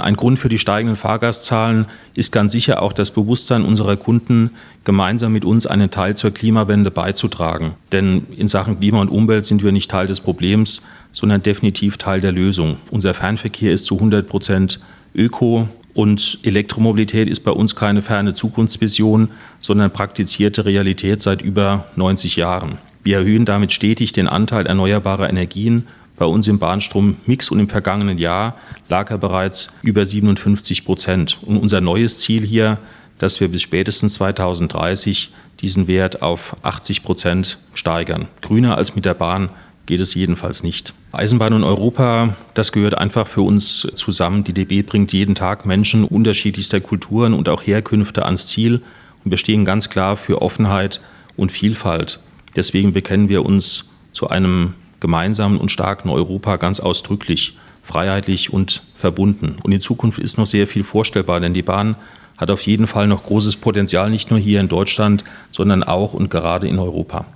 ein Grund für die steigenden Fahrgastzahlen ist ganz sicher auch das Bewusstsein unserer Kunden, gemeinsam mit uns einen Teil zur Klimawende beizutragen. Denn in Sachen Klima und Umwelt sind wir nicht Teil des Problems, sondern definitiv Teil der Lösung. Unser Fernverkehr ist zu 100% öko und Elektromobilität ist bei uns keine ferne Zukunftsvision, sondern praktizierte Realität seit über 90 Jahren. Wir erhöhen damit stetig den Anteil erneuerbarer Energien bei uns im Bahnstrommix und im vergangenen Jahr lag er bereits über 57%. Und unser neues Ziel hier, dass wir bis spätestens 2030 diesen Wert auf 80% steigern. Grüner als mit der Bahn geht es jedenfalls nicht. Eisenbahn und Europa, das gehört einfach für uns zusammen. Die DB bringt jeden Tag Menschen unterschiedlichster Kulturen und auch Herkünfte ans Ziel. Und wir stehen ganz klar für Offenheit und Vielfalt. Deswegen bekennen wir uns zu einem gemeinsamen und starken Europa ganz ausdrücklich, freiheitlich und verbunden. Und in Zukunft ist noch sehr viel vorstellbar, denn die Bahn hat auf jeden Fall noch großes Potenzial, nicht nur hier in Deutschland, sondern auch und gerade in Europa.